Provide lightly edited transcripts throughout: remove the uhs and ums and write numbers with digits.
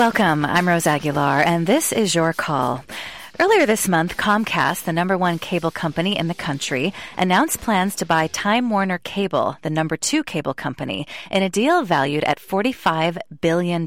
Welcome. I'm Rose Aguilar, and this is your call. Earlier this month, Comcast, the number one cable company in the country, announced plans to buy Time Warner Cable, the number two cable company, in a deal valued at $45 billion.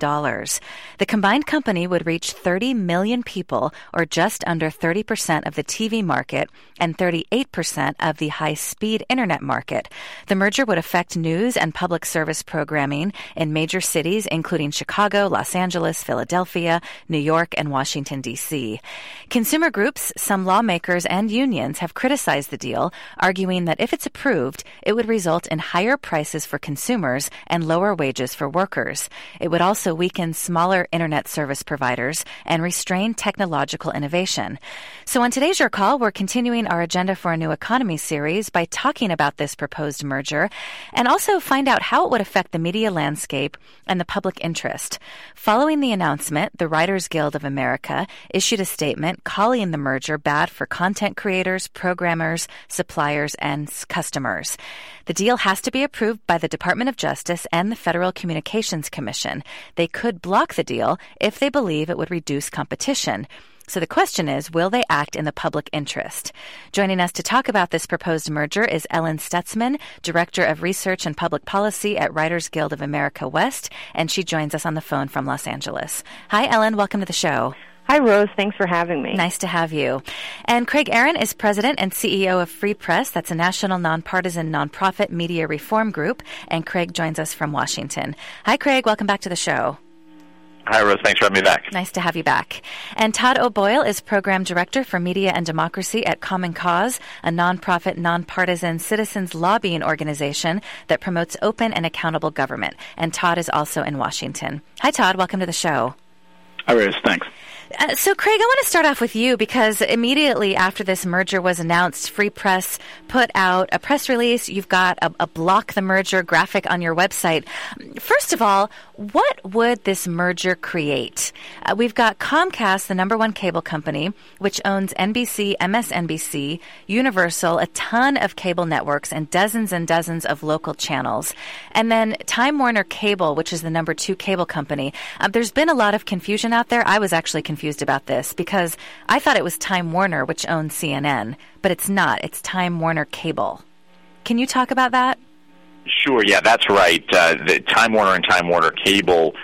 The combined company would reach 30 million people, or just under 30% of the TV market and 38% of the high-speed internet market. The merger would affect news and public service programming in major cities, including Chicago, Los Angeles, Philadelphia, New York, and Washington, D.C. Consumer groups, some lawmakers, and unions have criticized the deal, arguing that if it's approved, it would result in higher prices for consumers and lower wages for workers. It would also weaken smaller internet service providers and restrain technological innovation. So on today's Your Call, we're continuing our Agenda for a New Economy series by talking about this proposed merger and also find out how it would affect the media landscape and the public interest. Following the announcement, the Writers Guild of America issued a statement calling the merger bad for content creators, programmers, suppliers, and customers. The deal has to be approved by the Department of Justice and the Federal Communications Commission. They could block the deal if they believe it would reduce competition. So the question is, will they act in the public interest? Joining us to talk about this proposed merger is Ellen Stutzman, Director of Research and Public Policy at Writers Guild of America West, and she joins us on the phone from Los Angeles. Hi, Ellen. Welcome to the show. Hi, Rose. Thanks for having me. Nice to have you. And Craig Aaron is President and CEO of Free Press. That's a national nonpartisan nonprofit media reform group. And Craig joins us from Washington. Hi, Craig. Welcome back to the show. Hi, Rose. Thanks for having me back. Nice to have you back. And Todd O'Boyle is Program Director for Media and Democracy at Common Cause, a nonprofit, nonpartisan citizens lobbying organization that promotes open and accountable government. And Todd is also in Washington. Hi, Todd. Welcome to the show. Hi, Rose. Thanks. So, Craig, I want to start off with you because immediately after this merger was announced, Free Press put out a press release. You've got a block the merger graphic on your website. First of all, what would this merger create? We've got Comcast, the number one cable company, which owns NBC, MSNBC, Universal, a ton of cable networks, and dozens of local channels. And then Time Warner Cable, which is the number two cable company. There's been a lot of confusion out there. I was actually confused about this because I thought it was Time Warner, which owns CNN, but it's not. It's Time Warner Cable. Can you talk about that? Sure, yeah, that's right. The Time Warner and Time Warner Cable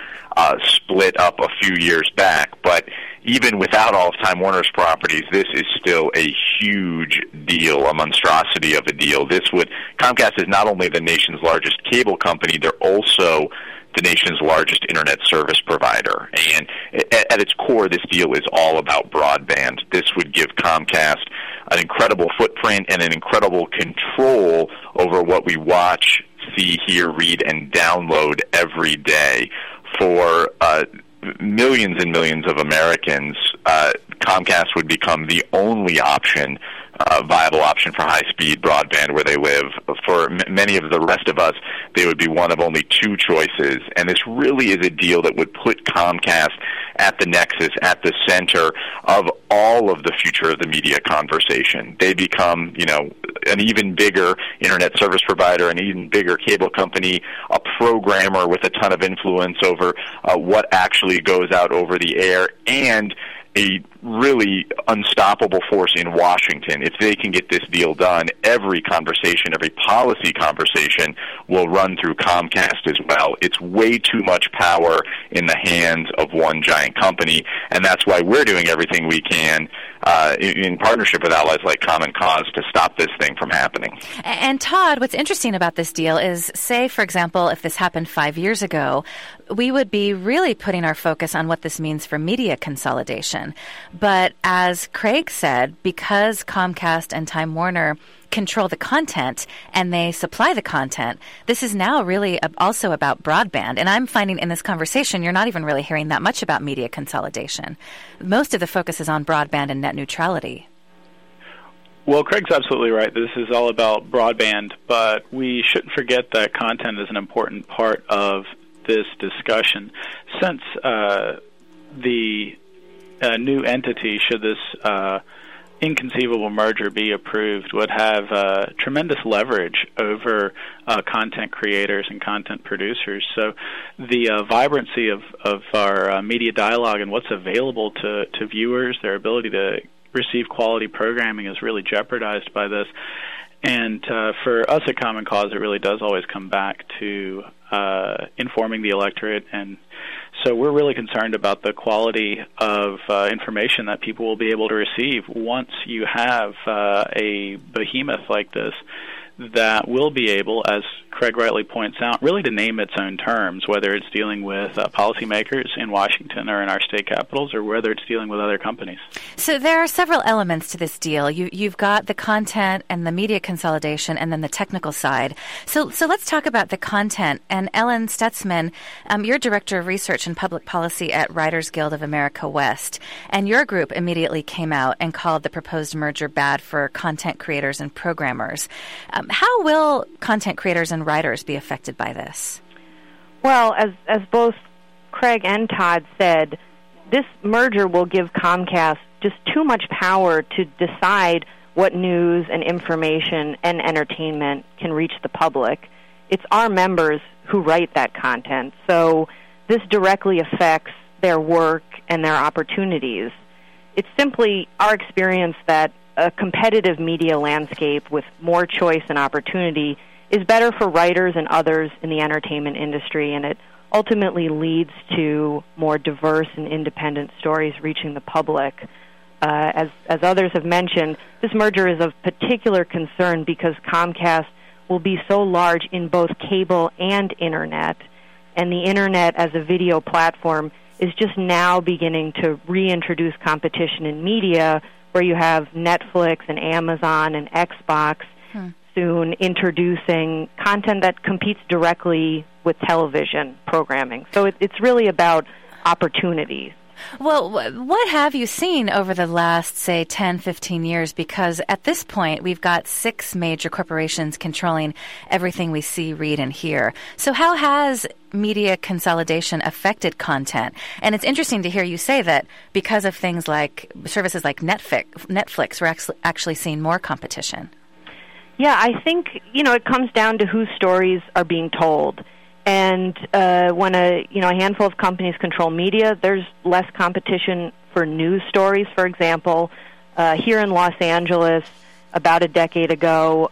split up a few years back, but even without all of Time Warner's properties, this is still a huge deal, a monstrosity of a deal. Comcast is not only the nation's largest cable company, they're also the nation's largest internet service provider. And at its core, this deal is all about broadband. This would give Comcast an incredible footprint and an incredible control over what we watch, see, hear, read, and download every day. For millions and millions of Americans, Comcast would become the only viable option for high-speed broadband where they live. For many of the rest of us, they would be one of only two choices. And this really is a deal that would put Comcast at the nexus, at the center of all of the future of the media conversation. They become, an even bigger internet service provider, an even bigger cable company, a programmer with a ton of influence over what actually goes out over the air, and a really unstoppable force in Washington. If they can get this deal done, every conversation, every policy conversation will run through Comcast as well. It's way too much power in the hands of one giant company, and that's why we're doing everything we can in partnership with allies like Common Cause to stop this thing from happening. And Todd, what's interesting about this deal is, say, for example, if this happened 5 years ago, we would be really putting our focus on what this means for media consolidation. But as Craig said, because Comcast and Time Warner control the content and they supply the content, this is now really also about broadband. And I'm finding in this conversation, you're not even really hearing that much about media consolidation. Most of the focus is on broadband and net neutrality. Well, Craig's absolutely right. This is all about broadband, but we shouldn't forget that content is an important part of this discussion. Since the new entity, should this inconceivable merger be approved would have tremendous leverage over content creators and content producers. So the vibrancy of our media dialogue and what's available to viewers, their ability to receive quality programming is really jeopardized by this. And for us at Common Cause, it really does always come back to informing the electorate. And so we're really concerned about the quality of information that people will be able to receive once you have a behemoth like this that will be able, as Craig rightly points out, really to name its own terms, whether it's dealing with policymakers in Washington or in our state capitals, or whether it's dealing with other companies. So there are several elements to this deal. You've got the content and the media consolidation, and then the technical side. So let's talk about the content. And Ellen Stutzman, you're Director of Research and Public Policy at Writers Guild of America West, and your group immediately came out and called the proposed merger bad for content creators and programmers. How will content creators and writers be affected by this? Well, as both Craig and Todd said, this merger will give Comcast just too much power to decide what news and information and entertainment can reach the public. It's our members who write that content, so this directly affects their work and their opportunities. It's simply our experience that a competitive media landscape with more choice and opportunity is better for writers and others in the entertainment industry, and it ultimately leads to more diverse and independent stories reaching the public. As others have mentioned, this merger is of particular concern because Comcast will be so large in both cable and Internet, and the Internet as a video platform is just now beginning to reintroduce competition in media, where you have Netflix and Amazon and Xbox soon introducing content that competes directly with television programming. So it's really about opportunities. Well, what have you seen over the last, say, 10, 15 years? Because at this point, we've got 6 major corporations controlling everything we see, read, and hear. So how has media consolidation affected content? And it's interesting to hear you say that because of things like services like Netflix, we're actually seeing more competition. Yeah, I think, it comes down to whose stories are being told. And when a handful of companies control media, there's less competition for news stories. For example, here in Los Angeles, about a decade ago,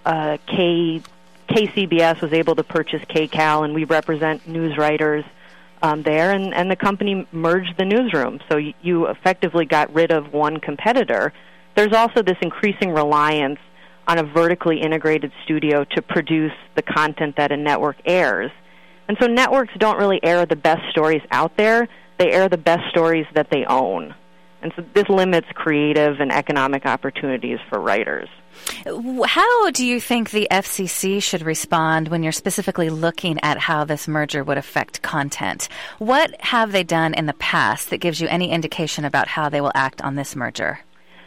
KCBS was able to purchase KCAL, and we represent news writers there, and the company merged the newsroom. So you effectively got rid of one competitor. There's also this increasing reliance on a vertically integrated studio to produce the content that a network airs. And so networks don't really air the best stories out there. They air the best stories that they own. And so this limits creative and economic opportunities for writers. How do you think the FCC should respond when you're specifically looking at how this merger would affect content? What have they done in the past that gives you any indication about how they will act on this merger?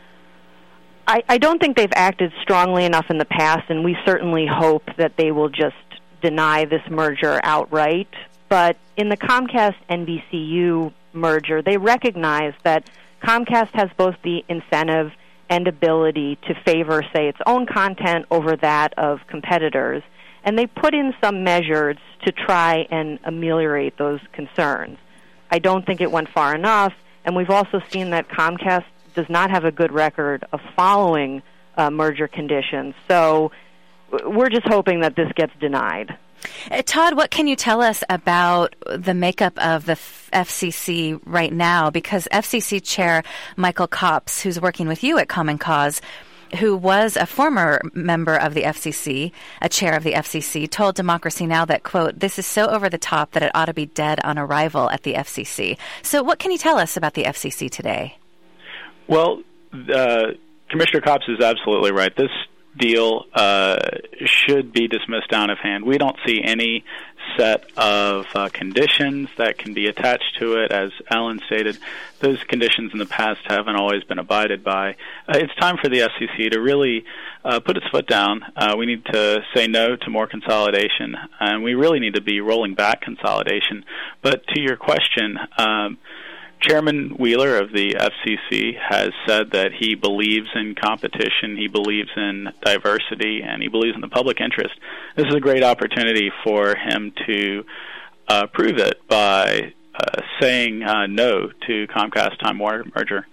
I don't think they've acted strongly enough in the past, and we certainly hope that they will just deny this merger outright. But in the Comcast-NBCU merger, they recognize that Comcast has both the incentive and ability to favor, say, its own content over that of competitors. And they put in some measures to try and ameliorate those concerns. I don't think it went far enough, and we've also seen that Comcast does not have a good record of following merger conditions. So we're just hoping that this gets denied. Todd, what can you tell us about the makeup of the FCC right now? Because FCC Chair Michael Copps, who's working with you at Common Cause, who was a former member of the FCC, a chair of the FCC, told Democracy Now! That, quote, "This is so over the top that it ought to be dead on arrival at the FCC." So what can you tell us about the FCC today? Well, Commissioner Copps is absolutely right. This deal should be dismissed out of hand. We don't see any set of conditions that can be attached to it. As Alan stated, those conditions in the past haven't always been abided by. It's time for the FCC to really put its foot down. We need to say no to more consolidation, and we really need to be rolling back consolidation. But to your question, Chairman Wheeler of the FCC has said that he believes in competition, he believes in diversity, and he believes in the public interest. This is a great opportunity for him to prove it by saying no to Comcast-Time Warner merger.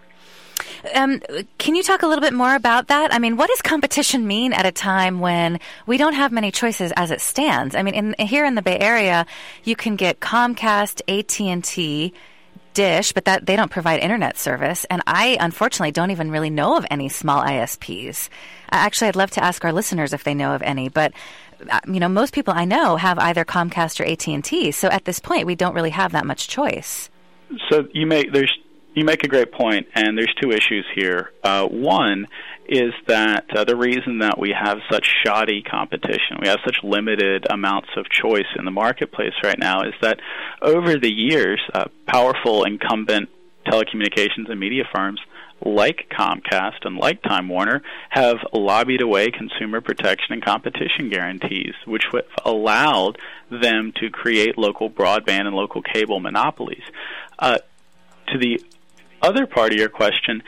Can you talk a little bit more about that? I mean, what does competition mean at a time when we don't have many choices as it stands? I mean, here in the Bay Area, you can get Comcast, AT&T, Dish, but that they don't provide internet service. And I, unfortunately, don't even really know of any small ISPs. Actually, I'd love to ask our listeners if they know of any, but most people I know have either Comcast or AT&T. So at this point, we don't really have that much choice. So you make a great point, and there's two issues here. One is that the reason that we have such shoddy competition, we have such limited amounts of choice in the marketplace right now, is that over the years, powerful incumbent telecommunications and media firms like Comcast and like Time Warner have lobbied away consumer protection and competition guarantees, which have allowed them to create local broadband and local cable monopolies. To the other part of your question,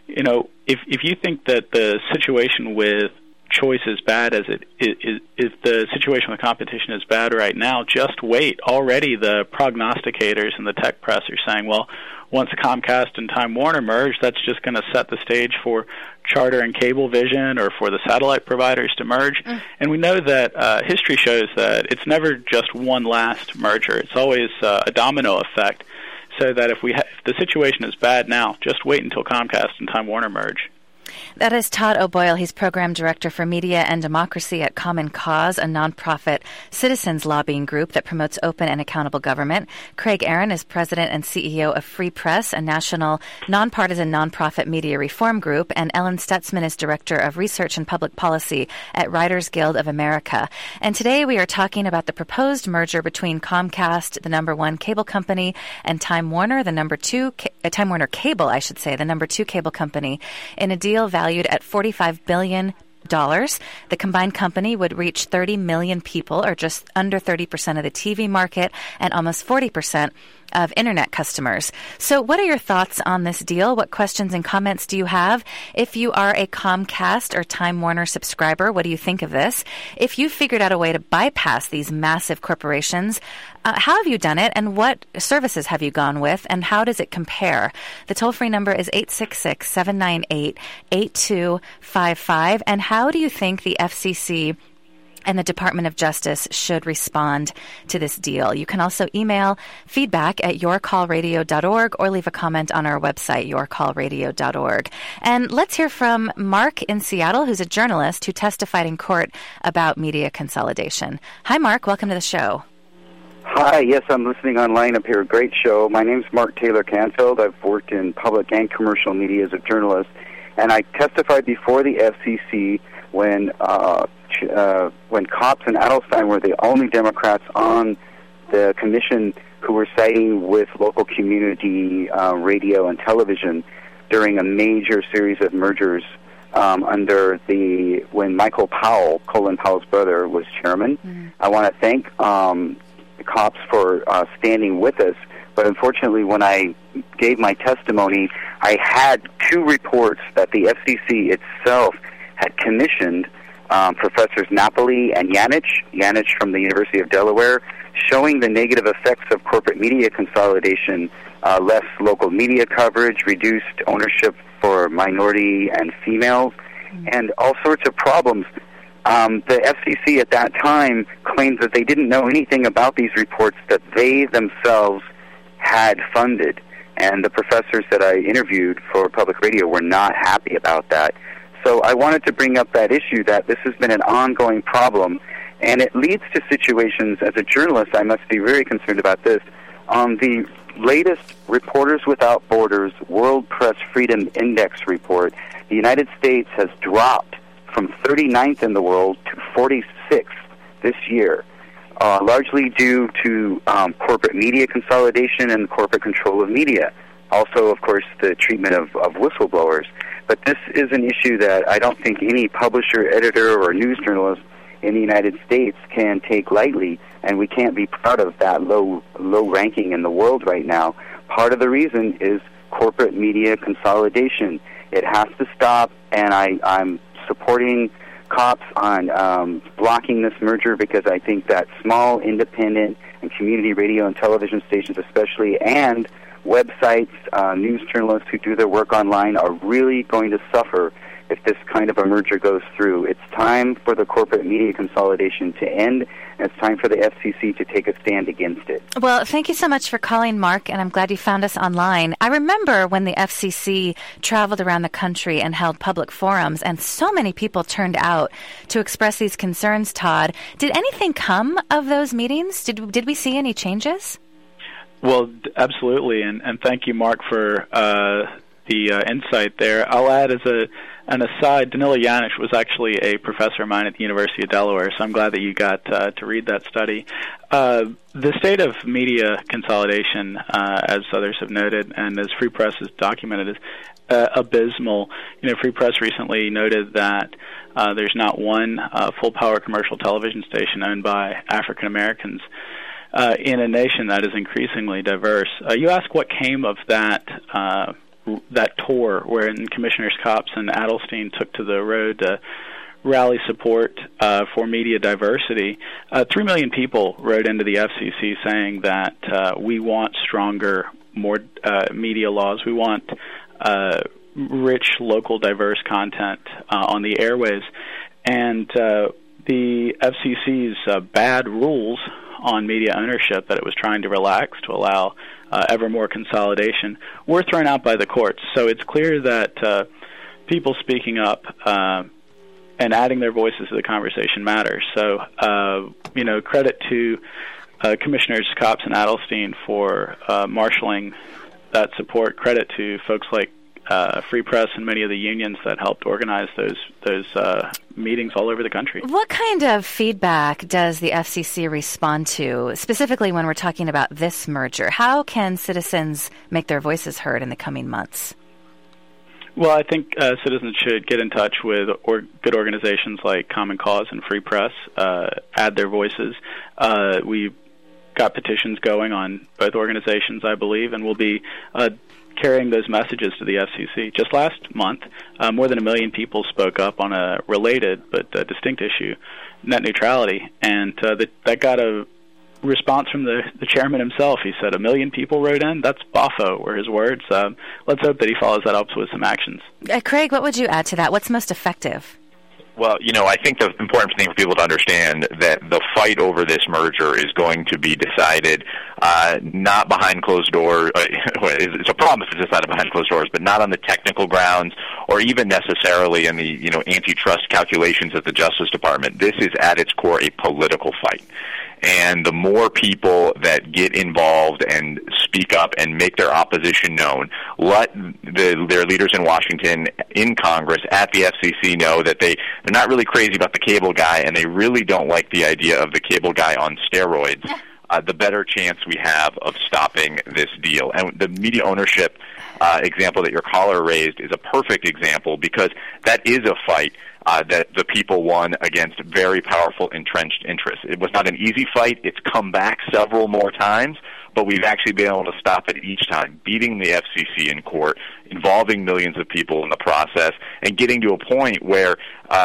if you think that the situation with choice is bad as it is, if the situation with competition is bad right now, just wait. Already the prognosticators and the tech press are saying, well, once Comcast and Time Warner merge, that's just going to set the stage for Charter and Cablevision or for the satellite providers to merge. And we know that history shows that it's never just one last merger. It's always a domino effect. So that if the situation is bad now, just wait until Comcast and Time Warner merge. That is Todd O'Boyle. He's Program Director for Media and Democracy at Common Cause, a nonprofit citizens lobbying group that promotes open and accountable government. Craig Aaron is President and CEO of Free Press, a national nonpartisan nonprofit media reform group. And Ellen Stutzman is Director of Research and Public Policy at Writers Guild of America. And today we are talking about the proposed merger between Comcast, the number one cable company, and Time Warner, the number two, Time Warner Cable, I should say, the number two cable company, in a deal valued at $45 billion. The combined company would reach 30 million people, or just under 30% of the TV market, and almost 40% of internet customers. So what are your thoughts on this deal? What questions and comments do you have? If you are a Comcast or Time Warner subscriber, what do you think of this? If you figured out a way to bypass these massive corporations, how have you done it, and what services have you gone with, and how does it compare? The toll-free number is 866-798-8255. And how do you think the FCC and the Department of Justice should respond to this deal? You can also email feedback at yourcallradio.org or leave a comment on our website, yourcallradio.org. And let's hear from Mark in Seattle, who's a journalist who testified in court about media consolidation. Hi, Mark. Welcome to the show. Hi, yes, I'm listening online up here. Great show. My name's Mark Taylor Canfield. I've worked in public and commercial media as a journalist, and I testified before the FCC when Copps and Adelstein were the only Democrats on the commission who were siding with local community radio and television during a major series of mergers when Michael Powell, Colin Powell's brother, was chairman. I want to thank Copps for standing with us, but unfortunately when I gave my testimony, I had two reports that the FCC itself had commissioned, Professors Napoli and Janich from the University of Delaware, showing the negative effects of corporate media consolidation, less local media coverage, reduced ownership for minority and females, and all sorts of problems. The FCC at that time claimed that they didn't know anything about these reports that they themselves had funded, and the professors that I interviewed for public radio were not happy about that. So I wanted to bring up that issue, that this has been an ongoing problem, and it leads to situations, as a journalist, I must be very concerned about this. On the latest Reporters Without Borders World Press Freedom Index report, the United States has dropped from 39th in the world to 46th this year, largely due to corporate media consolidation and corporate control of media. Also, of course, the treatment of whistleblowers. But this is an issue that I don't think any publisher, editor, or news journalist in the United States can take lightly, and we can't be proud of that low ranking in the world right now. part of the reason is corporate media consolidation. It has to stop, and I'm supporting COPS on blocking this merger because I think that small, independent, and community radio and television stations especially, and websites, news journalists who do their work online are really going to suffer if this kind of a merger goes through. It's time for the corporate media consolidation to end, and it's time for the FCC to take a stand against it. Well, thank you so much for calling, Mark, and I'm glad you found us online. I remember when the FCC traveled around the country and held public forums, and so many people turned out to express these concerns, Todd. Did anything come of those meetings? Did we see any changes? Well, absolutely, and thank you, Mark, for the insight there. I'll add as an aside, Danilo Janic was actually a professor of mine at the University of Delaware, so I'm glad that you got to read that study. The state of media consolidation, as others have noted, and as Free Press has documented, is abysmal. Free Press recently noted that there's not one full-power commercial television station owned by African Americans in a nation that is increasingly diverse. You ask what came of that tour wherein Commissioners COPS and Adelstein took to the road to rally support for media diversity. 3 million people wrote into the FCC saying that we want stronger, more media laws. We want rich, local, diverse content on the airwaves. And the FCC's bad rules on media ownership that it was trying to relax to allow ever more consolidation were thrown out by the courts. So it's clear that people speaking up and adding their voices to the conversation matters. So, credit to Commissioners COPS and Adelstein for marshaling that support. Credit to folks like Free Press and many of the unions that helped organize those meetings all over the country. What kind of feedback does the FCC respond to, specifically when we're talking about this merger? How can citizens make their voices heard in the coming months? Well, I think citizens should get in touch with good organizations like Common Cause and Free Press, add their voices. We've got petitions going on both organizations, I believe, and we'll be carrying those messages to the FCC. Just last month, more than 1 million people spoke up on a related but distinct issue, net neutrality, and that got a response from the chairman himself. He said 1 million people wrote in. That's boffo, were his words. Let's hope that he follows that up with some actions. Craig, what would you add to that? What's most effective? Well, I think the important thing for people to understand that the fight over this merger is going to be decided not behind closed doors. It's a problem if it's decided behind closed doors, but not on the technical grounds or even necessarily in the antitrust calculations of the Justice Department. This is at its core a political fight. And the more people that get involved and speak up and make their opposition known, let their leaders in Washington, in Congress, at the FCC know that they're not really crazy about the cable guy and they really don't like the idea of the cable guy on steroids, the better chance we have of stopping this deal. And the media ownership example that your caller raised is a perfect example because that is a fight that the people won against very powerful entrenched interests. It was not an easy fight. It's come back several more times, but we've actually been able to stop it each time, beating the FCC in court, involving millions of people in the process, and getting to a point where,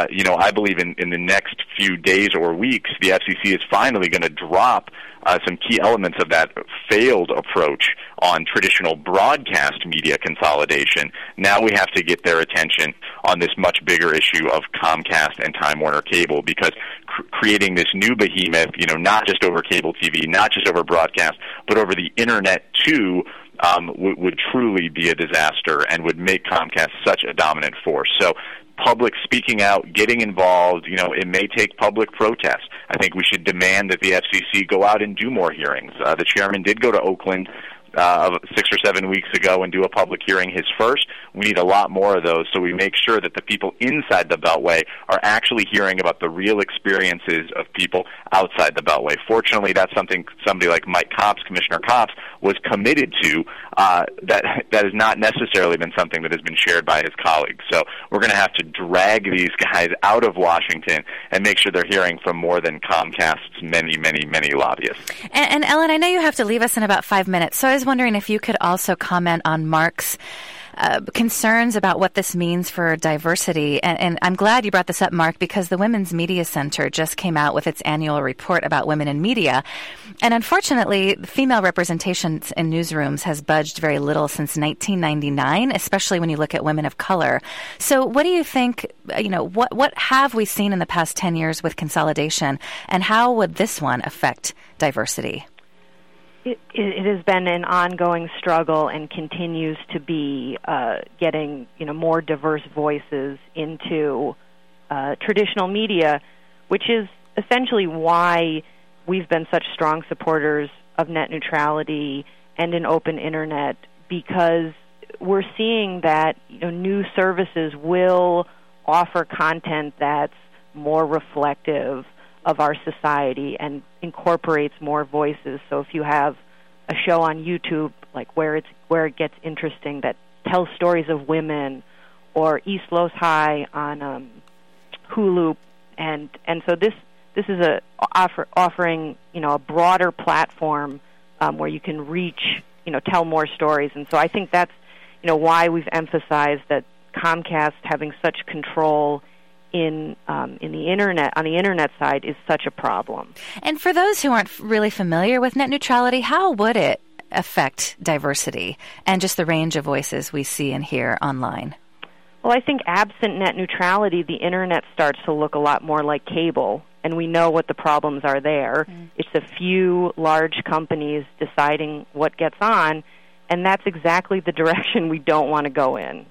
I believe in the next few days or weeks, the FCC is finally going to drop some key elements of that failed approach on traditional broadcast media consolidation. Now we have to get their attention on this much bigger issue of Comcast and Time Warner Cable, because creating this new behemoth, not just over cable TV, not just over broadcast, but over the Internet too, would truly be a disaster and would make Comcast such a dominant force. So public speaking out, getting involved, it may take public protest. I think we should demand that the FCC go out and do more hearings. The chairman did go to Oakland 6 or 7 weeks ago and do a public hearing, his first. We need a lot more of those so we make sure that the people inside the Beltway are actually hearing about the real experiences of people outside the Beltway. Fortunately, that's something somebody like Mike Copps, Commissioner Copps, was committed to. That has not necessarily been something that has been shared by his colleagues. So we're going to have to drag these guys out of Washington and make sure they're hearing from more than Comcast's many, many, many lobbyists. And Ellen, I know you have to leave us in about 5 minutes, so I was wondering if you could also comment on Mark's concerns about what this means for diversity. And I'm glad you brought this up, Mark, because the Women's Media Center just came out with its annual report about women in media. And unfortunately, female representation in newsrooms has budged very little since 1999, especially when you look at women of color. So what do you think, what have we seen in the past 10 years with consolidation, and how would this one affect diversity? It has been an ongoing struggle and continues to be getting more diverse voices into traditional media, which is essentially why we've been such strong supporters of net neutrality and an open internet, because we're seeing that new services will offer content that's more reflective of our society and incorporates more voices. So if you have a show on YouTube, like where it gets interesting, that tells stories of women, or East Los High on Hulu, and so this is offering a broader platform where you can reach tell more stories. And so I think that's why we've emphasized that Comcast having such control in the internet, on the internet side, is such a problem. And for those who aren't really familiar with net neutrality, how would it affect diversity and just the range of voices we see and hear online? Well, I think absent net neutrality, the internet starts to look a lot more like cable, and we know what the problems are there. It's a few large companies deciding what gets on, and that's exactly the direction we don't want to go in.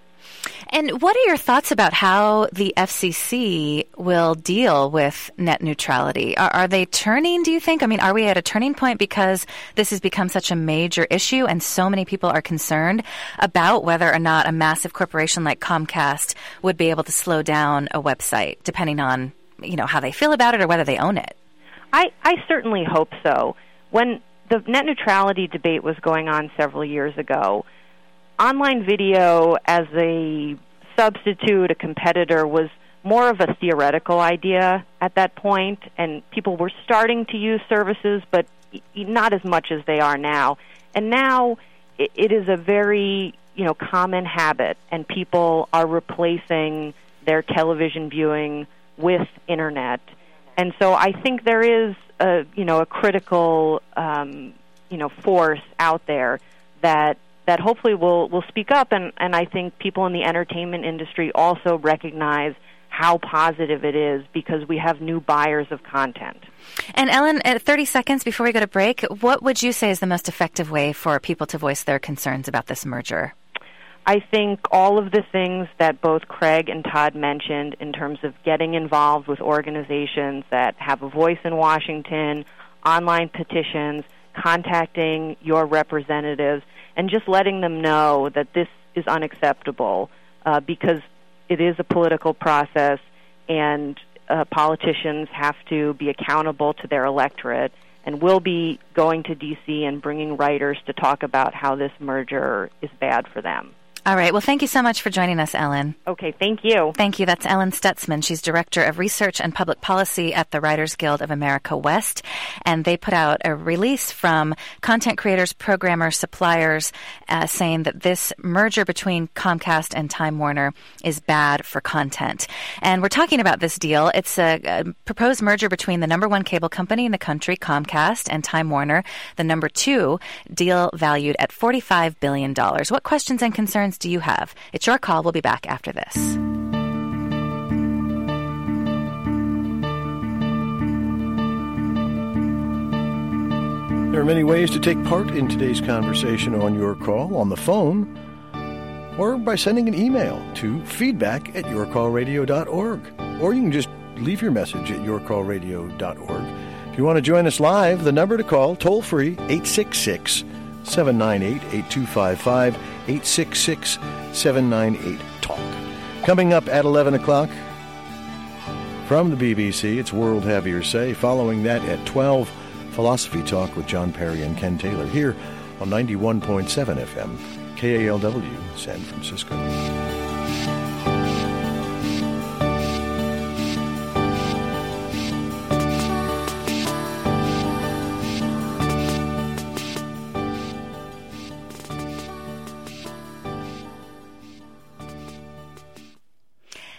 And what are your thoughts about how the FCC will deal with net neutrality? Are they turning, do you think? I mean, are we at a turning point because this has become such a major issue and so many people are concerned about whether or not a massive corporation like Comcast would be able to slow down a website, depending on, how they feel about it or whether they own it? I certainly hope so. When the net neutrality debate was going on several years ago, online video as a substitute, a competitor, was more of a theoretical idea at that point, and people were starting to use services, but not as much as they are now. And now it is a very common habit, and people are replacing their television viewing with internet. And so I think there is a critical force out there that hopefully will speak up, and I think people in the entertainment industry also recognize how positive it is because we have new buyers of content. And Ellen, 30 seconds before we go to break, what would you say is the most effective way for people to voice their concerns about this merger? I think all of the things that both Craig and Todd mentioned in terms of getting involved with organizations that have a voice in Washington, online petitions, contacting your representatives, and just letting them know that this is unacceptable because it is a political process, and politicians have to be accountable to their electorate. And we'll be going to D.C. and bringing writers to talk about how this merger is bad for them. All right. Well, thank you so much for joining us, Ellen. Okay, thank you. Thank you. That's Ellen Stutzman. She's Director of Research and Public Policy at the Writers Guild of America West. And they put out a release from content creators, programmers, suppliers, saying that this merger between Comcast and Time Warner is bad for content. And we're talking about this deal. It's a proposed merger between the number one cable company in the country, Comcast, and Time Warner, the number two, deal valued at $45 billion. What questions and concerns do you have? It's your call. We'll be back after this. There are many ways to take part in today's conversation on Your Call, on the phone, or by sending an email to feedback@yourcallradio.org. Or you can just leave your message at yourcallradio.org. If you want to join us live, the number to call, toll-free, 866-798-8255, 866-798-TALK. Coming up at 11 o'clock from the BBC, it's World Have Your Say. Following that at 12, Philosophy Talk with John Perry and Ken Taylor here on 91.7 FM, KALW, San Francisco.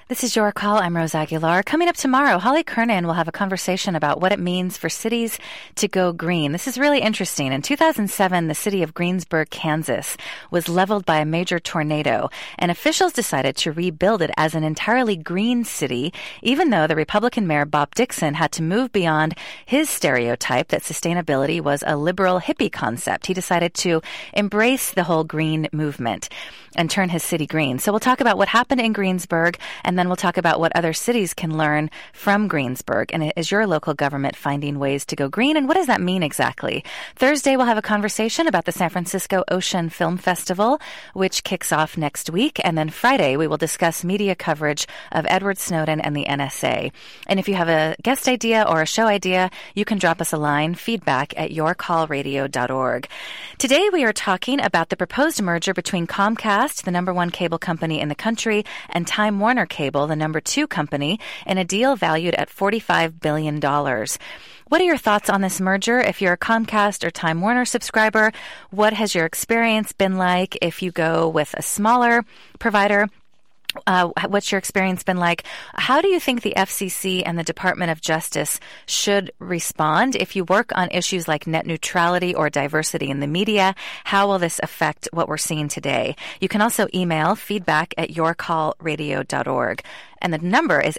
This is Your Call. I'm Rose Aguilar. Coming up tomorrow, Holly Kernan will have a conversation about what it means for cities to go green. This is really interesting. In 2007, the city of Greensburg, Kansas, was leveled by a major tornado, and officials decided to rebuild it as an entirely green city, even though the Republican mayor, Bob Dixon, had to move beyond his stereotype that sustainability was a liberal hippie concept. He decided to embrace the whole green movement and turn his city green. So we'll talk about what happened in Greensburg, and then we'll talk about what other cities can learn from Greensburg. And is your local government finding ways to go green? And what does that mean exactly? Thursday, we'll have a conversation about the San Francisco Ocean Film Festival, which kicks off next week. And then Friday, we will discuss media coverage of Edward Snowden and the NSA. And if you have a guest idea or a show idea, you can drop us a line, feedback@yourcallradio.org. Today, we are talking about the proposed merger between Comcast, the number one cable company in the country, and Time Warner Cable, the number two company, in a deal valued at $45 billion. What are your thoughts on this merger? If you're a Comcast or Time Warner subscriber, what has your experience been like? If you go with a smaller provider, what's your experience been like? How do you think the FCC and the Department of Justice should respond? If you work on issues like net neutrality or diversity in the media, how will this affect what we're seeing today? You can also email feedback@yourcallradio.org. And the number is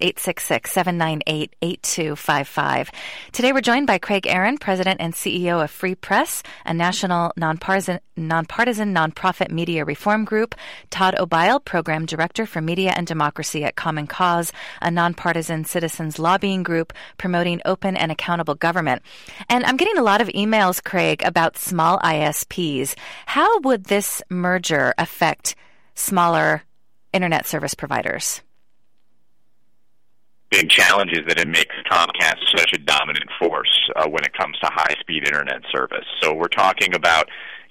866-798-8255. Today we're joined by Craig Aaron, President and CEO of Free Press, a national nonpartisan nonprofit media reform group, Todd O'Beil, Program Director for Media and Democracy at Common Cause, a nonpartisan citizens lobbying group promoting open and accountable government. And I'm getting a lot of emails, Craig, about small ISPs. How would this merger affect smaller internet service providers? Big challenge is that it makes Comcast such a dominant force when it comes to high-speed internet service. So we're talking about,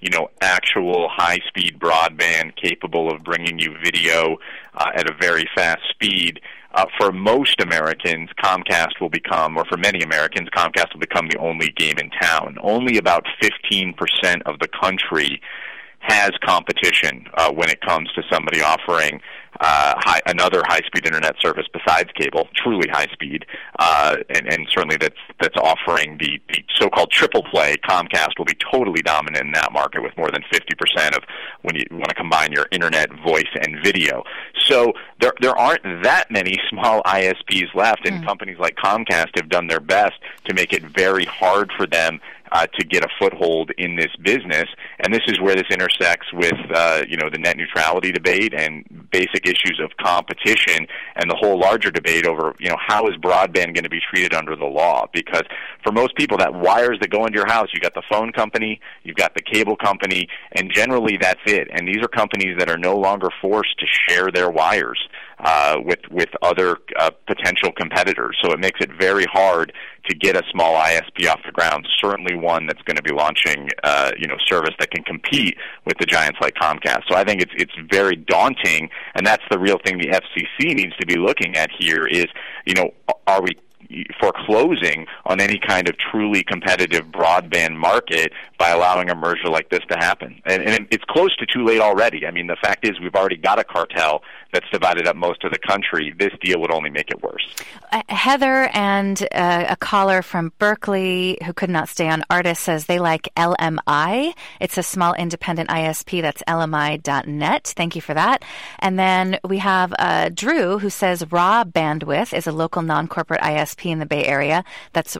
actual high-speed broadband capable of bringing you video at a very fast speed. For most Americans, Comcast will become, or for many Americans, Comcast will become the only game in town. Only about 15% of the country has competition when it comes to somebody offering another high-speed internet service besides cable, truly high-speed, and certainly that's offering the so-called triple play. Comcast will be totally dominant in that market with more than 50% of when you want to combine your internet, voice, and video. So there aren't that many small ISPs left, and companies like Comcast have done their best to make it very hard for them to get a foothold in this business, and this is where this intersects with the net neutrality debate and basic issues of competition and the whole larger debate over how is broadband going to be treated under the law? Because for most people, that wires that go into your house, you got the phone company, you've got the cable company, and generally that's it. And these are companies that are no longer forced to share their wires with other potential competitors. So it makes it very hard to get a small ISP off the ground, certainly one that's going to be launching service that can compete with the giants like Comcast. So I think it's very daunting, and that's the real thing the FCC needs to be looking at here is, are we foreclosing on any kind of truly competitive broadband market by allowing a merger like this to happen? And it's close to too late already. I mean, the fact is we've already got a cartel that's divided up most of the country. This deal would only make it worse. Heather and a caller from Berkeley who could not stay on Artist says they like LMI. It's a small independent ISP. That's LMI.net. Thank you for that. And then we have Drew who says Raw Bandwidth is a local non-corporate ISP in the Bay Area. That's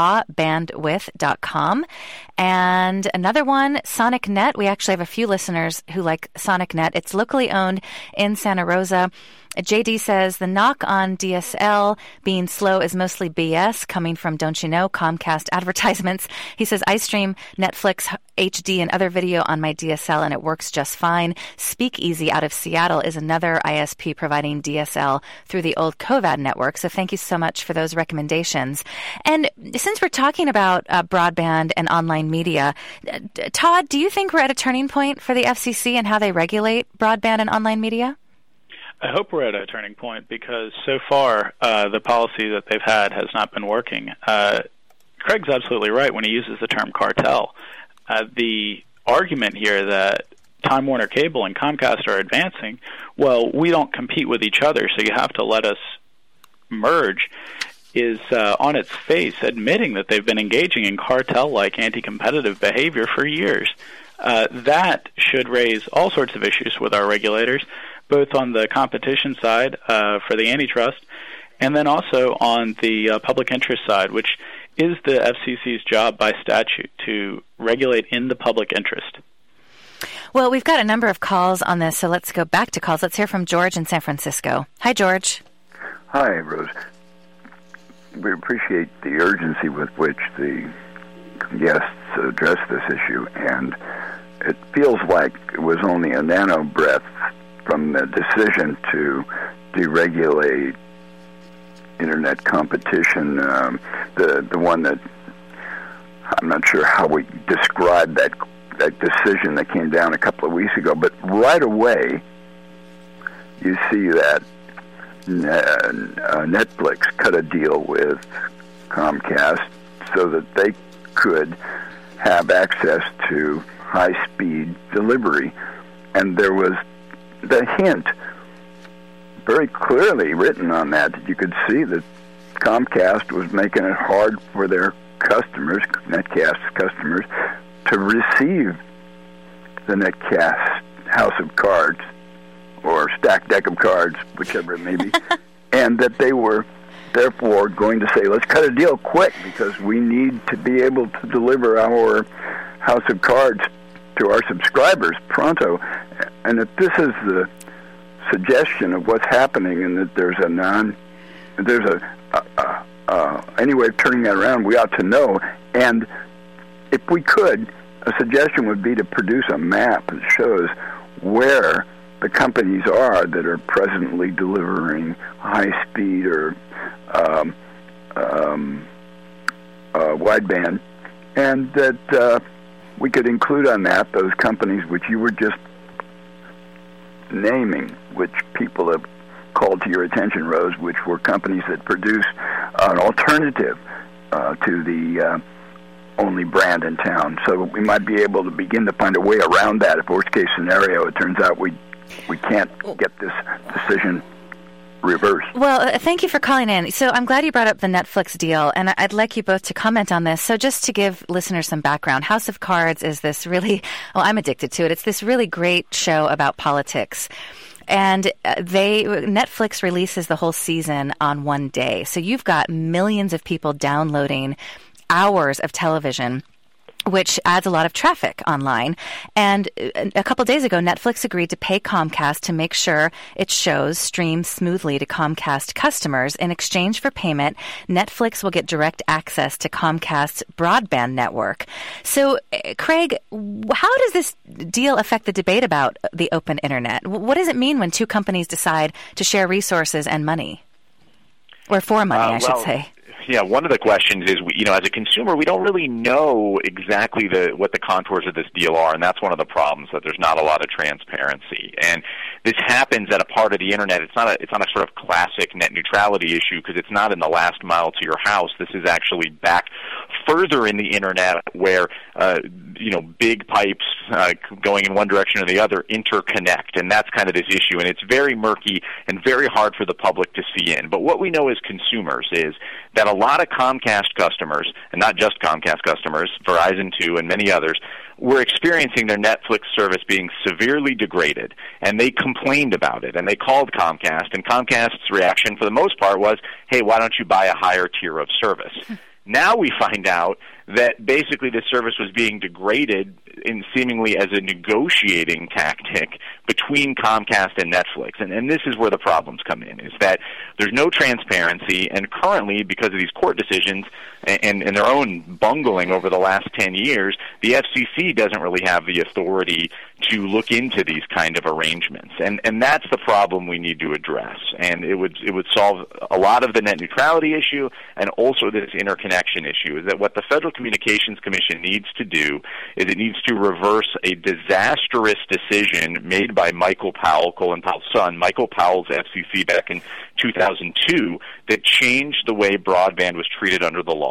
rawbandwidth.com. And another one, SonicNet. We actually have a few listeners who like SonicNet. It's locally owned in Santa Rosa. JD says the knock on DSL being slow is mostly BS coming from, don't you know, Comcast advertisements. He says, I stream Netflix, HD, and other video on my DSL, and it works just fine. Speakeasy out of Seattle is another ISP providing DSL through the old Covad network. So thank you so much for those recommendations. And since we're talking about broadband and online media, Todd, do you think we're at a turning point for the FCC and how they regulate broadband and online media? I hope we're at a turning point because so far the policy that they've had has not been working. Craig's absolutely right when he uses the term cartel. The argument here that Time Warner Cable and Comcast are advancing, well, we don't compete with each other, so you have to let us merge, is on its face admitting that they've been engaging in cartel-like anti-competitive behavior for years. That should raise all sorts of issues with our regulators, both on the competition side for the antitrust, and then also on the public interest side, which is the FCC's job by statute to regulate in the public interest. Well, we've got a number of calls on this, so let's go back to calls. Let's hear from George in San Francisco. Hi, George. Hi, Rose. We appreciate the urgency with which the guests address this issue, and it feels like it was only a nano breath from the decision to deregulate internet competition, the one that I'm not sure how we describe that decision that came down a couple of weeks ago, but right away you see that Netflix cut a deal with Comcast so that they could have access to high-speed delivery. And there was the hint very clearly written on that you could see that Comcast was making it hard for their customers, Netcast customers, to receive the Netcast house of cards or stacked deck of cards, whichever it may be, and that they were therefore going to say, let's cut a deal quick because we need to be able to deliver our house of cards to our subscribers pronto, and that this is the suggestion of what's happening, and that there's any way of turning that around, we ought to know. And if we could, a suggestion would be to produce a map that shows where the companies are that are presently delivering high-speed or wideband, and that we could include on that those companies which you were just naming, which people have called to your attention, Rose, which were companies that produce an alternative to the only brand in town. So we might be able to begin to find a way around that. If worst case scenario, it turns out we can't get this decision reversed. Well, thank you for calling in. So I'm glad you brought up the Netflix deal, and I'd like you both to comment on this. So just to give listeners some background, House of Cards is this really, I'm addicted to it. It's this really great show about politics. And Netflix releases the whole season on one day. So you've got millions of people downloading hours of television, which adds a lot of traffic online. And a couple days ago, Netflix agreed to pay Comcast to make sure its shows stream smoothly to Comcast customers. In exchange for payment, Netflix will get direct access to Comcast's broadband network. So, Craig, how does this deal affect the debate about the open internet? What does it mean when two companies decide to share resources and money? Or for money, I should say. Yeah, one of the questions is, as a consumer, we don't really know exactly what the contours of this deal are, and that's one of the problems, that there's not a lot of transparency. And this happens at a part of the internet. It's not a sort of classic net neutrality issue because it's not in the last mile to your house. This is actually back further in the internet where big pipes going in one direction or the other interconnect, and that's kind of this issue. And it's very murky and very hard for the public to see in. But what we know as consumers is that a lot of Comcast customers, and not just Comcast customers, Verizon too, and many others, were experiencing their Netflix service being severely degraded, and they complained about it, and they called Comcast, and Comcast's reaction for the most part was, hey, why don't you buy a higher tier of service? Now we find out that basically this service was being degraded in seemingly as a negotiating tactic between Comcast and Netflix. And this is where the problems come in, is that there's no transparency, and currently, because of these court decisions and their own bungling over the last 10 years, the FCC doesn't really have the authority to look into these kind of arrangements. And that's the problem we need to address. And it would solve a lot of the net neutrality issue and also this interconnection issue, is that what the Federal Communications Commission needs to do is it needs to reverse a disastrous decision made by Michael Powell, Colin Powell's son, Michael Powell's FCC back in 2002, that changed the way broadband was treated under the law.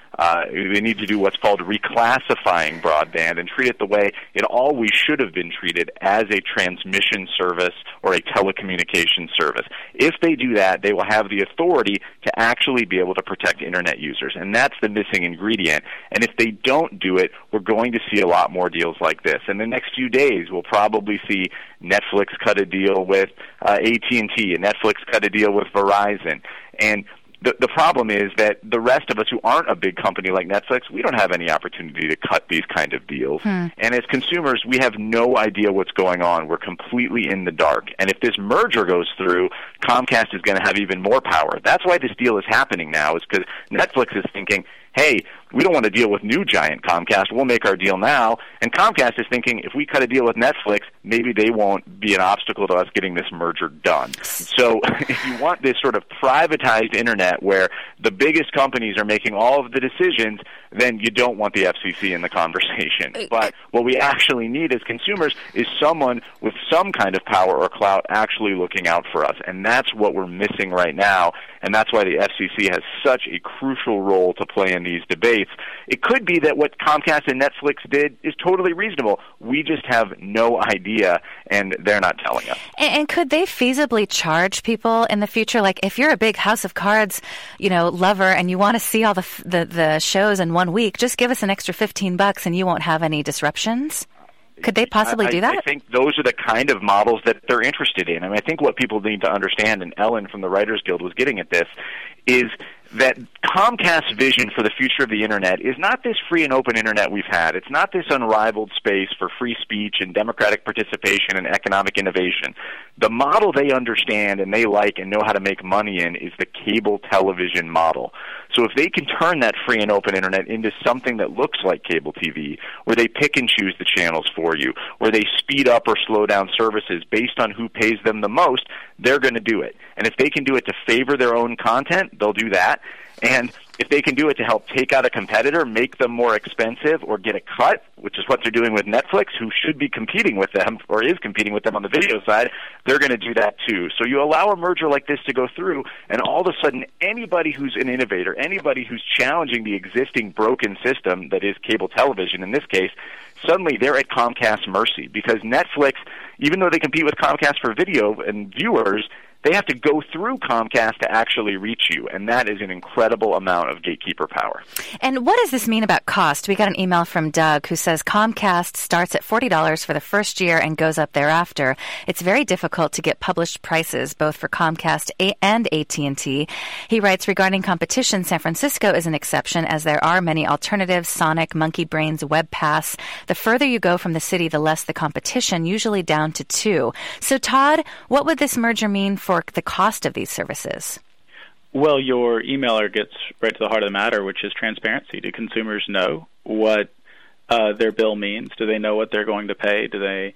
They need to do what's called reclassifying broadband and treat it the way it always should have been treated, as a transmission service or a telecommunications service. If they do that, they will have the authority to actually be able to protect Internet users, and that's the missing ingredient. And if they don't do it, we're going to see a lot more deals like this. In the next few days, we'll probably see Netflix cut a deal with AT&T, and Netflix cut a deal with Verizon. And the problem is that the rest of us who aren't a big company like Netflix, we don't have any opportunity to cut these kind of deals. And as consumers, we have no idea what's going on. We're completely in the dark. And if this merger goes through, Comcast is going to have even more power. That's why this deal is happening now, is because Netflix is thinking, hey, we don't want to deal with new giant Comcast. We'll make our deal now. And Comcast is thinking, if we cut a deal with Netflix, maybe they won't be an obstacle to us getting this merger done. So if you want this sort of privatized Internet where the biggest companies are making all of the decisions, then you don't want the FCC in the conversation. But what we actually need as consumers is someone with some kind of power or clout actually looking out for us. And that's what we're missing right now. And that's why the FCC has such a crucial role to play in these debates. It could be that what Comcast and Netflix did is totally reasonable. We just have no idea, and they're not telling us. And could they feasibly charge people in the future? Like, if you're a big House of Cards, lover, and you want to see all the shows in 1 week, just give us an extra $15 and you won't have any disruptions? Could they possibly do that? I think those are the kind of models that they're interested in. I mean, I think what people need to understand, and Ellen from the Writers Guild was getting at this, is that Comcast's vision for the future of the Internet is not this free and open Internet we've had. It's not this unrivaled space for free speech and democratic participation and economic innovation. The model they understand and they like and know how to make money in is the cable television model. So if they can turn that free and open Internet into something that looks like cable TV, where they pick and choose the channels for you, where they speed up or slow down services based on who pays them the most, they're going to do it. And if they can do it to favor their own content, they'll do that. And if they can do it to help take out a competitor, make them more expensive, or get a cut, which is what they're doing with Netflix, who should be competing with them, or is competing with them on the video side, they're going to do that too. So you allow a merger like this to go through, and all of a sudden anybody who's an innovator, anybody who's challenging the existing broken system that is cable television in this case, suddenly they're at Comcast's mercy, because Netflix, even though they compete with Comcast for video and viewers, they have to go through Comcast to actually reach you, and that is an incredible amount of gatekeeper power. And what does this mean about cost? We got an email from Doug who says Comcast starts at $40 for the first year and goes up thereafter. It's very difficult to get published prices, both for Comcast and AT&T. He writes, regarding competition, San Francisco is an exception, as there are many alternatives: Sonic, Monkey Brains, WebPass. The further you go from the city, the less the competition, usually down to 2. So, Todd, what would this merger mean for the cost of these services? Well, your emailer gets right to the heart of the matter, which is transparency. Do consumers know what their bill means? Do they know what they're going to pay? Do they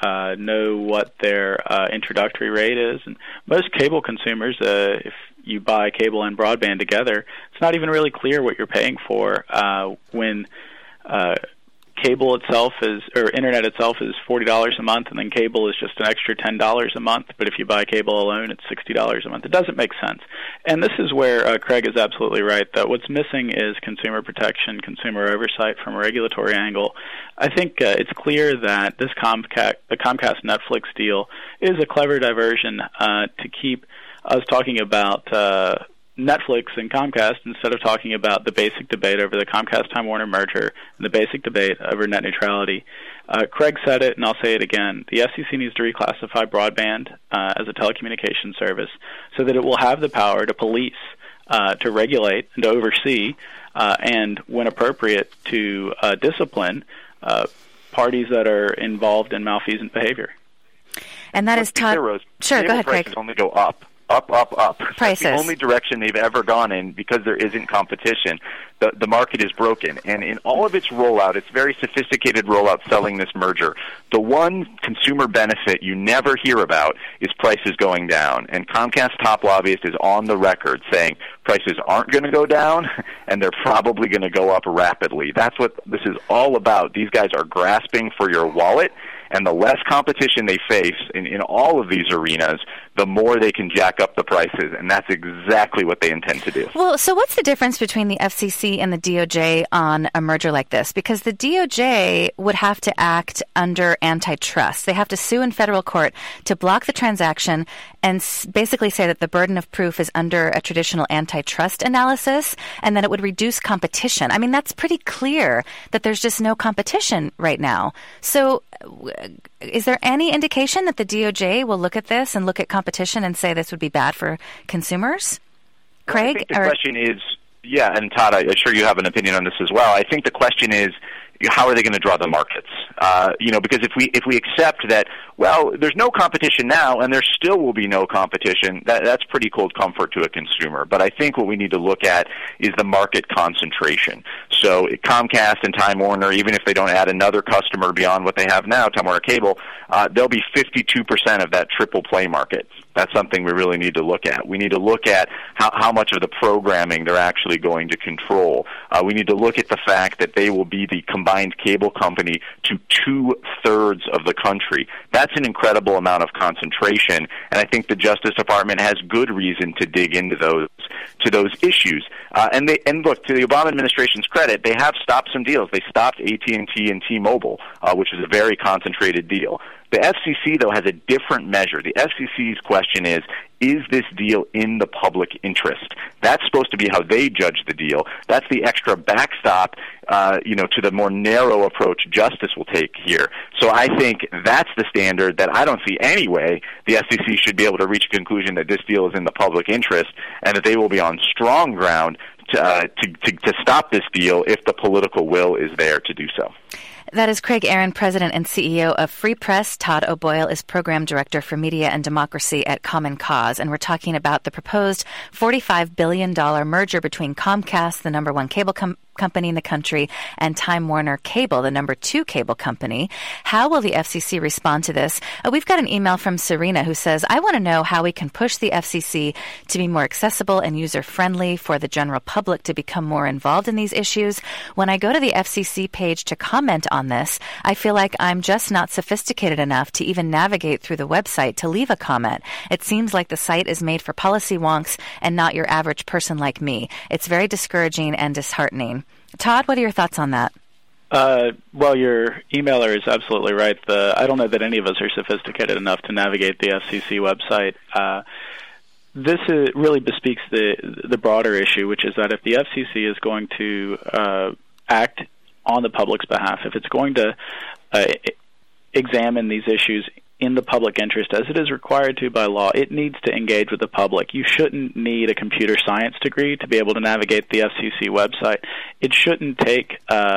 know what their introductory rate is? And most cable consumers, if you buy cable and broadband together, it's not even really clear what you're paying for when cable itself or internet itself is $40 a month, and then cable is just an extra $10 a month. But if you buy cable alone, it's $60 a month. It doesn't make sense. And this is where Craig is absolutely right, that what's missing is consumer protection, consumer oversight from a regulatory angle. I think it's clear that the Comcast Netflix deal is a clever diversion to keep us talking about Netflix and Comcast instead of talking about the basic debate over the Comcast-Time Warner merger and the basic debate over net neutrality. Craig said it, and I'll say it again. The FCC needs to reclassify broadband as a telecommunications service so that it will have the power to police, to regulate, and to oversee, and, when appropriate, to discipline parties that are involved in malfeasant behavior. And that is Todd. Sure, go ahead, Craig. Prices only go up. Up. Prices. That's the only direction they've ever gone in, because there isn't competition. The market is broken. And in all of its rollout, its very sophisticated rollout selling this merger, the one consumer benefit you never hear about is prices going down. And Comcast's top lobbyist is on the record saying prices aren't going to go down, and they're probably going to go up rapidly. That's what this is all about. These guys are grasping for your wallet. And the less competition they face in all of these arenas, the more they can jack up the prices, and that's exactly what they intend to do. Well, so what's the difference between the FCC and the DOJ on a merger like this? Because the DOJ would have to act under antitrust. They have to sue in federal court to block the transaction and basically say that the burden of proof is under a traditional antitrust analysis and that it would reduce competition. I mean, that's pretty clear that there's just no competition right now. So is there any indication that the DOJ will look at this and look at competition and say this would be bad for consumers? Craig? Well, I think the question is, yeah, and Todd, I'm sure you have an opinion on this as well. I think the question is, how are they going to draw the markets? Because if we accept that, well, there's no competition now, and there still will be no competition, that's pretty cold comfort to a consumer. But I think what we need to look at is the market concentration. So Comcast and Time Warner, even if they don't add another customer beyond what they have now, Time Warner Cable, they'll be 52% of that triple play market. That's something we really need to look at. We need to look at how much of the programming they're actually going to control. We need to look at the fact that they will be the combined cable company to 2/3 of the country. That's an incredible amount of concentration, and I think the Justice Department has good reason to dig into those issues. And look, to the Obama administration's credit, they have stopped some deals. They stopped AT&T and T-Mobile, which is a very concentrated deal. The FCC, though, has a different measure. The FCC's question is this deal in the public interest? That's supposed to be how they judge the deal. That's the extra backstop, to the more narrow approach justice will take here. So I think that's the standard that I don't see any way the FCC should be able to reach a conclusion that this deal is in the public interest and that they will be on strong ground to stop this deal if the political will is there to do so. That is Craig Aaron, President and CEO of Free Press. Todd O'Boyle is Program Director for Media and Democracy at Common Cause. And we're talking about the proposed $45 billion merger between Comcast, the number one cable company in the country, and Time Warner Cable, the number 2 cable company. How will the FCC respond to this? We've got an email from Serena who says, I want to know how we can push the FCC to be more accessible and user-friendly for the general public to become more involved in these issues. When I go to the FCC page to comment on this, I feel like I'm just not sophisticated enough to even navigate through the website to leave a comment. It seems like the site is made for policy wonks and not your average person like me. It's very discouraging and disheartening. Todd, what are your thoughts on that? Well, your emailer is absolutely right. I don't know that any of us are sophisticated enough to navigate the FCC website. This really bespeaks the broader issue, which is that if the FCC is going to act on the public's behalf, if it's going to examine these issues in the public interest, as it is required to by law, it needs to engage with the public. You shouldn't need a computer science degree to be able to navigate the FCC website. It shouldn't take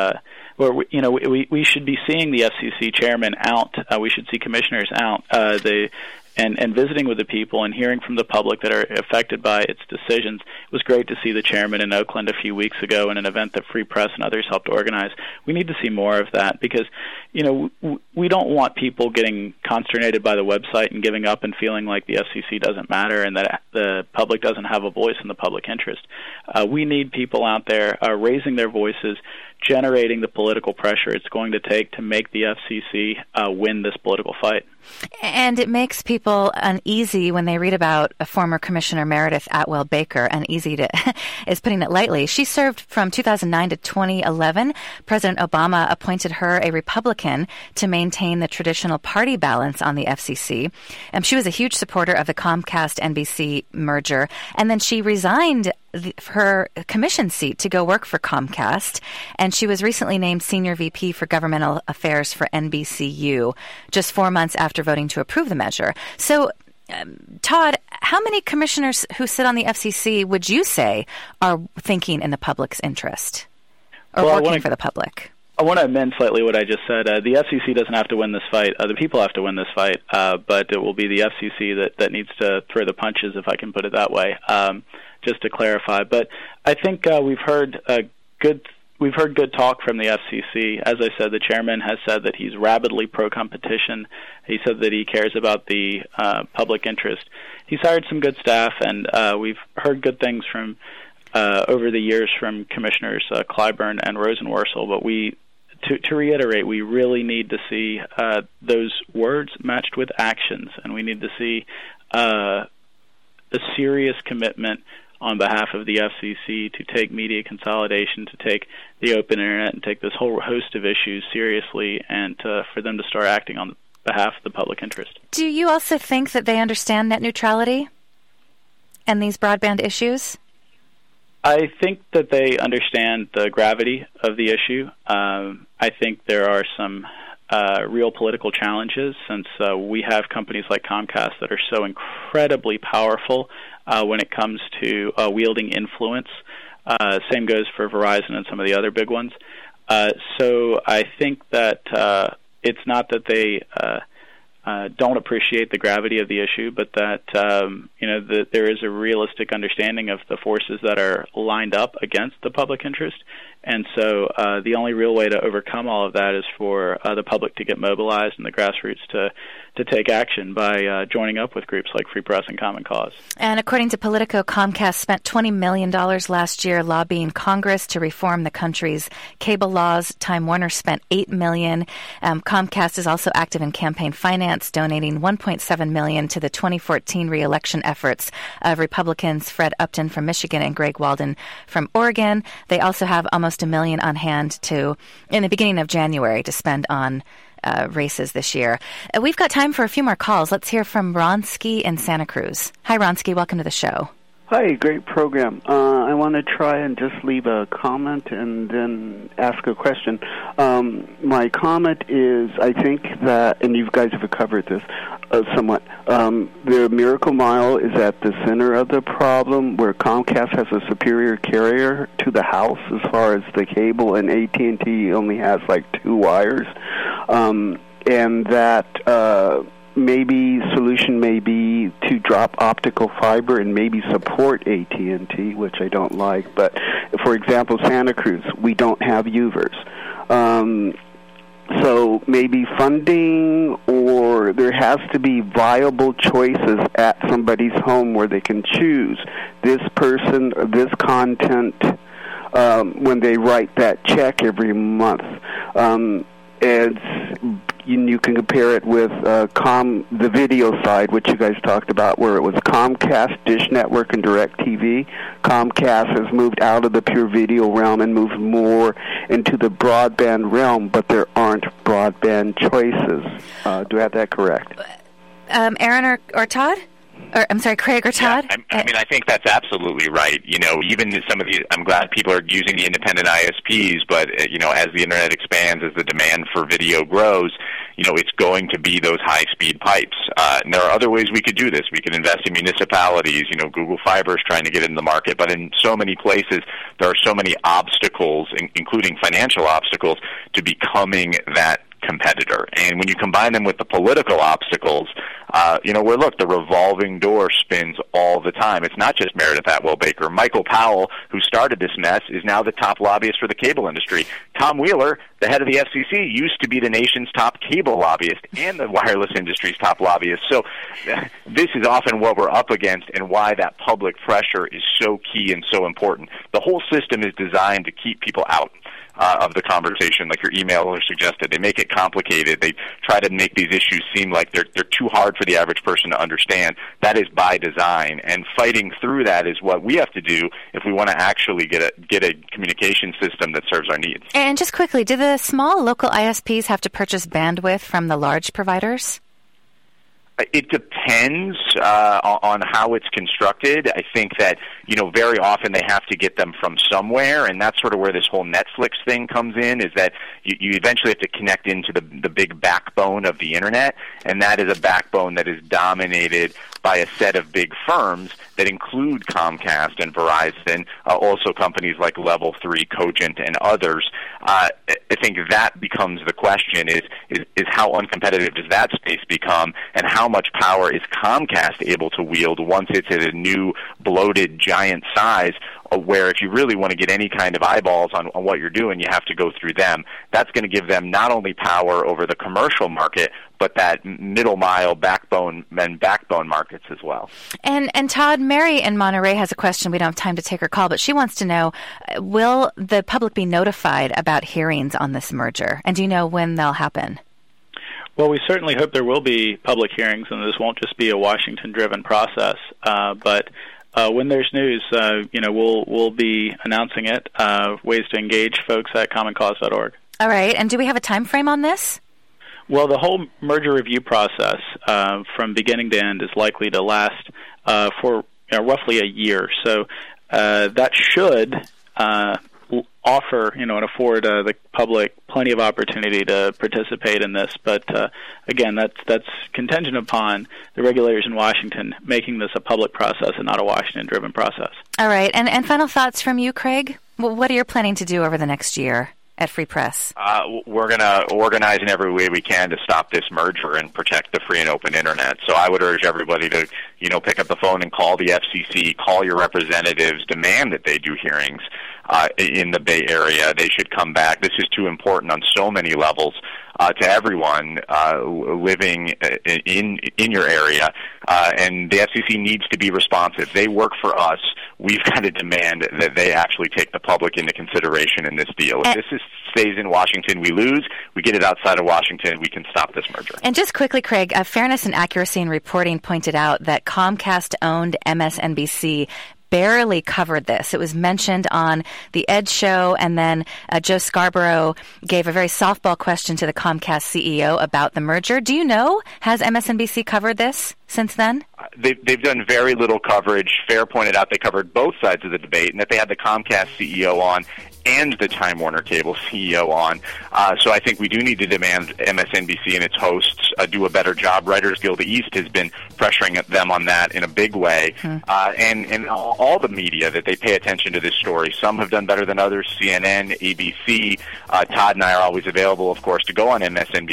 we should be seeing the FCC chairman out. We should see commissioners out. And visiting with the people and hearing from the public that are affected by its decisions. It was great to see the chairman in Oakland a few weeks ago in an event that Free Press and others helped organize. We need to see more of that because, we don't want people getting consternated by the website and giving up and feeling like the FCC doesn't matter and that the public doesn't have a voice in the public interest. We need people out there raising their voices, generating the political pressure it's going to take to make the FCC win this political fight. And it makes people uneasy when they read about a former Commissioner Meredith Atwell Baker. Uneasy is putting it lightly. She served from 2009 to 2011. President Obama appointed her a Republican to maintain the traditional party balance on the FCC. She was a huge supporter of the Comcast-NBC merger, and then she resigned her commission seat to go work for Comcast, and she was recently named Senior VP for Governmental Affairs for NBCU, just 4 months after voting to approve the measure. So, Todd, how many commissioners who sit on the FCC would you say are thinking in the public's interest or working for the public? I want to amend slightly what I just said. The FCC doesn't have to win this fight. The people have to win this fight, but it will be the FCC that needs to throw the punches, if I can put it that way, just to clarify. But I think we've heard good talk from the FCC. As I said, the chairman has said that he's rabidly pro-competition. He said that he cares about the public interest. He's hired some good staff, and we've heard good things from over the years from Commissioners Clyburn and Rosenworcel, but to reiterate, we really need to see those words matched with actions, and we need to see a serious commitment on behalf of the FCC to take media consolidation, to take the open internet, and take this whole host of issues seriously, and for them to start acting on behalf of the public interest. Do you also think that they understand net neutrality and these broadband issues? I think that they understand the gravity of the issue. I think there are some real political challenges, since we have companies like Comcast that are so incredibly powerful when it comes to wielding influence. Same goes for Verizon and some of the other big ones. So I think that it's not that they don't appreciate the gravity of the issue, but that that there is a realistic understanding of the forces that are lined up against the public interest. And so the only real way to overcome all of that is for the public to get mobilized and the grassroots to take action by joining up with groups like Free Press and Common Cause. And according to Politico, Comcast spent $20 million last year lobbying Congress to reform the country's cable laws. Time Warner spent $8 million. Comcast is also active in campaign finance, donating $1.7 million to the 2014 re-election efforts of Republicans Fred Upton from Michigan and Greg Walden from Oregon. They also have almost $1 million on hand in the beginning of January to spend on races this year. We've got time for a few more calls. Let's hear from Ronsky in Santa Cruz. Hi, Ronsky. Welcome to the show. Hi, great program. I want to try and just leave a comment and then ask a question. My comment is, I think that, and you guys have covered this somewhat, the Miracle Mile is at the center of the problem, where Comcast has a superior carrier to the house as far as the cable, and AT&T only has like 2 wires, and that maybe solution may be to drop optical fiber and maybe support AT&T, which I don't like. But, for example, Santa Cruz, we don't have UVers. So maybe funding, or there has to be viable choices at somebody's home where they can choose this person or this content when they write that check every month. You can compare it with the video side, which you guys talked about, where it was Comcast, Dish Network, and DirecTV. Comcast has moved out of the pure video realm and moved more into the broadband realm, but there aren't broadband choices. Do I have that correct? Aaron or Todd? Or, I'm sorry, Craig or Todd? Yeah, I think that's absolutely right. Even some of the, I'm glad people are using the independent ISPs, but, as the Internet expands, as the demand for video grows, it's going to be those high-speed pipes. And there are other ways we could do this. We could invest in municipalities. Google Fiber is trying to get into the market. But in so many places, there are so many obstacles, including financial obstacles, to becoming that competitor. And when you combine them with the political obstacles, where, look, the revolving door spins all the time. It's not just Meredith Atwell Baker. Michael Powell, who started this mess, is now the top lobbyist for the cable industry. Tom Wheeler, the head of the FCC, used to be the nation's top cable lobbyist and the wireless industry's top lobbyist. So this is often what we're up against, and why that public pressure is so key and so important. The whole system is designed to keep people out of the conversation, like your emailer suggested. They make it complicated. They try to make these issues seem like they're too hard for the average person to understand. That is by design, and fighting through that is what we have to do if we want to actually get a communication system that serves our needs. And just quickly, do the small local ISPs have to purchase bandwidth from the large providers? It depends on how it's constructed. I think that, very often they have to get them from somewhere, and that's sort of where this whole Netflix thing comes in, is that you eventually have to connect into the big backbone of the Internet, and that is a backbone that is dominated by a set of big firms that include Comcast and Verizon, also companies like Level 3, Cogent, and others. I think that becomes the question, is how uncompetitive does that space become, and how much power is Comcast able to wield once it's at a new bloated giant size, where if you really want to get any kind of eyeballs on what you're doing, you have to go through them. That's going to give them not only power over the commercial market, but that middle mile backbone markets as well. And Todd, Mary in Monterey has a question. We don't have time to take her call, but she wants to know, will the public be notified about hearings on this merger? And do you know when they'll happen? Well, we certainly hope there will be public hearings, and this won't just be a Washington-driven process. But when there's news, we'll be announcing it. Ways to engage folks at commoncause.org. All right. And do we have a time frame on this? Well, the whole merger review process from beginning to end is likely to last for roughly a year. So that should offer, and afford the public plenty of opportunity to participate in this. But again, that's contingent upon the regulators in Washington making this a public process and not a Washington-driven process. All right. And final thoughts from you, Craig? What are you planning to do over the next year at Free Press? We're going to organize in every way we can to stop this merger and protect the free and open Internet. So I would urge everybody to, pick up the phone and call the FCC, call your representatives, demand that they do hearings in the Bay Area. They should come back. This is too important on so many levels to everyone living in your area. And the FCC needs to be responsive. They work for us. We've got to demand that they actually take the public into consideration in this deal. If this stays in Washington, we lose. We get it outside of Washington, we can stop this merger. And just quickly, Craig, Fairness and Accuracy in Reporting pointed out that Comcast-owned MSNBC barely covered this. It was mentioned on The Ed Show, and then Joe Scarborough gave a very softball question to the Comcast CEO about the merger. Do you know, has MSNBC covered this since then? They've done very little coverage. Fair pointed out they covered both sides of the debate, and that they had the Comcast CEO on and the Time Warner Cable CEO on. So I think we do need to demand MSNBC and its hosts do a better job. Writers Guild East has been pressuring them on that in a big way. And all the media, that they pay attention to this story. Some have done better than others, CNN, ABC. Todd and I are always available, of course, to go on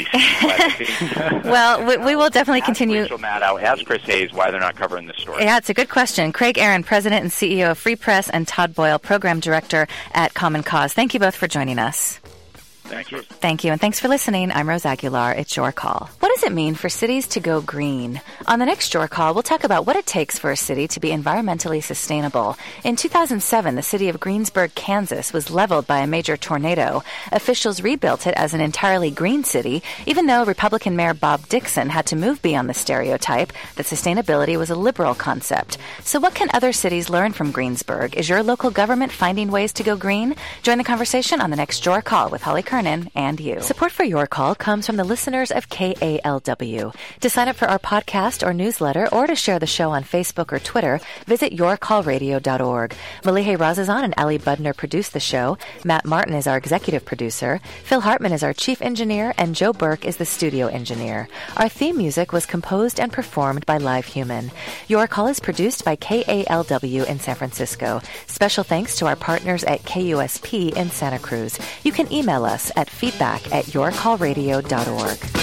MSNBC. Well, we will definitely continue. Rachel Maddow, ask Chris Hayes why they're not covering this story. Yeah, it's a good question. Craig Aaron, President and CEO of Free Press, and Todd Boyle, Program Director at Common Cause. Thank you both for joining us. Thank you. Thank you, and thanks for listening. I'm Rose Aguilar. It's Your Call. What does it mean for cities to go green? On the next Your Call, we'll talk about what it takes for a city to be environmentally sustainable. In 2007, the city of Greensburg, Kansas, was leveled by a major tornado. Officials rebuilt it as an entirely green city, even though Republican Mayor Bob Dixon had to move beyond the stereotype that sustainability was a liberal concept. So what can other cities learn from Greensburg? Is your local government finding ways to go green? Join the conversation on the next Your Call with Holly Kernan and you. Support for Your Call comes from the listeners of KALW. To sign up for our podcast or newsletter, or to share the show on Facebook or Twitter, visit yourcallradio.org. Malihe Razazan and Ali Budner produce the show. Matt Martin is our executive producer. Phil Hartman is our chief engineer, and Joe Burke is the studio engineer. Our theme music was composed and performed by Live Human. Your Call is produced by KALW in San Francisco. Special thanks to our partners at KUSP in Santa Cruz. You can email us at feedback@yourcallradio.org.